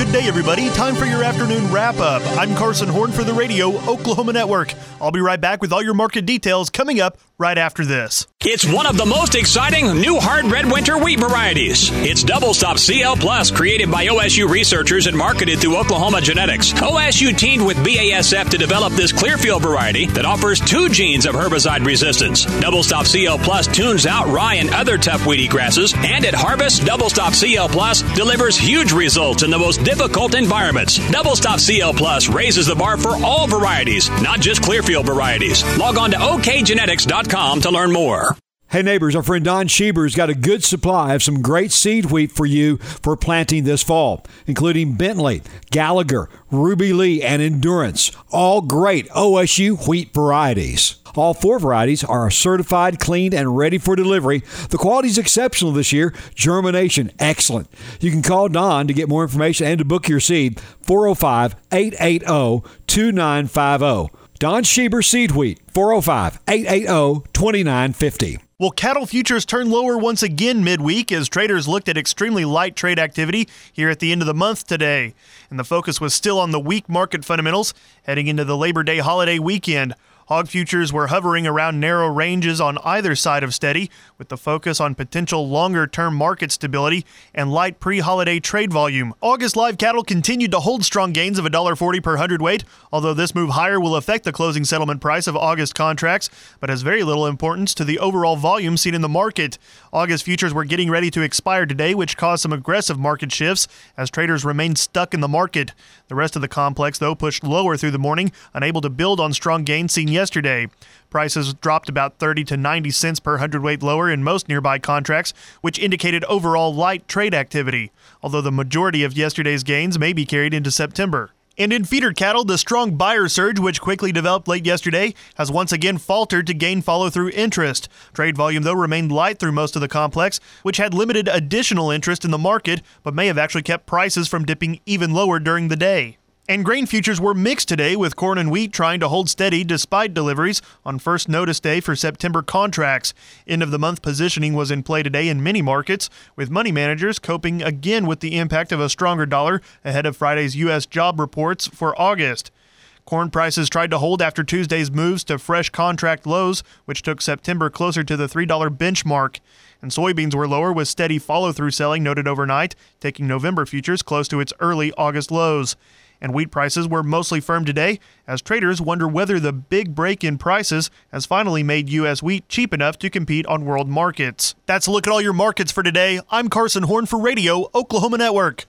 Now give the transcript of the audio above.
Good day, everybody. Time for your afternoon wrap-up. I'm Carson Horn for the Radio Oklahoma Network. I'll be right back with all your market details coming up right after this. It's one of the most exciting new hard red winter wheat varieties. It's Double Stop CL Plus, created by OSU researchers and marketed through Oklahoma Genetics. OSU teamed with BASF to develop this Clearfield variety that offers 2 genes of herbicide resistance. Double Stop CL Plus tunes out rye and other tough weedy grasses, and at harvest, Double Stop CL Plus delivers huge results in the most difficult environments. Double Stop CL Plus raises the bar for all varieties, not just Clearfield varieties. Log on to okgenetics.com to learn more. Hey neighbors, our friend Don Schieber's got a good supply of some great seed wheat for you for planting this fall, including Bentley, Gallagher, Ruby Lee, and Endurance. All great OSU wheat varieties. All 4 varieties are certified, cleaned, and ready for delivery. The quality is exceptional this year. Germination, excellent. You can call Don to get more information and to book your seed, 405-880-2950. Don Schieber Seed Wheat, 405-880-2950. Well, cattle futures turned lower once again midweek as traders looked at extremely light trade activity here at the end of the month today. And the focus was still on the weak market fundamentals heading into the Labor Day holiday weekend. Hog futures were hovering around narrow ranges on either side of steady, with the focus on potential longer-term market stability and light pre-holiday trade volume. August live cattle continued to hold strong gains of $1.40 per hundredweight, although this move higher will affect the closing settlement price of August contracts, but has very little importance to the overall volume seen in the market. August futures were getting ready to expire today, which caused some aggressive market shifts as traders remained stuck in the market. The rest of the complex, though, pushed lower through the morning, unable to build on strong gains seen yesterday. Prices dropped about 30 to 90 cents per hundredweight lower in most nearby contracts, which indicated overall light trade activity, although the majority of yesterday's gains may be carried into September. And in feeder cattle, the strong buyer surge, which quickly developed late yesterday, has once again faltered to gain follow-through interest. Trade volume, though, remained light through most of the complex, which had limited additional interest in the market, but may have actually kept prices from dipping even lower during the day. And grain futures were mixed today, with corn and wheat trying to hold steady despite deliveries on first notice day for September contracts. End-of-the-month positioning was in play today in many markets, with money managers coping again with the impact of a stronger dollar ahead of Friday's U.S. job reports for August. Corn prices tried to hold after Tuesday's moves to fresh contract lows, which took September closer to the $3 benchmark. And soybeans were lower with steady follow-through selling noted overnight, taking November futures close to its early August lows. And wheat prices were mostly firm today as traders wonder whether the big break in prices has finally made U.S. wheat cheap enough to compete on world markets. That's a look at all your markets for today. I'm Carson Horn for Radio Oklahoma Network.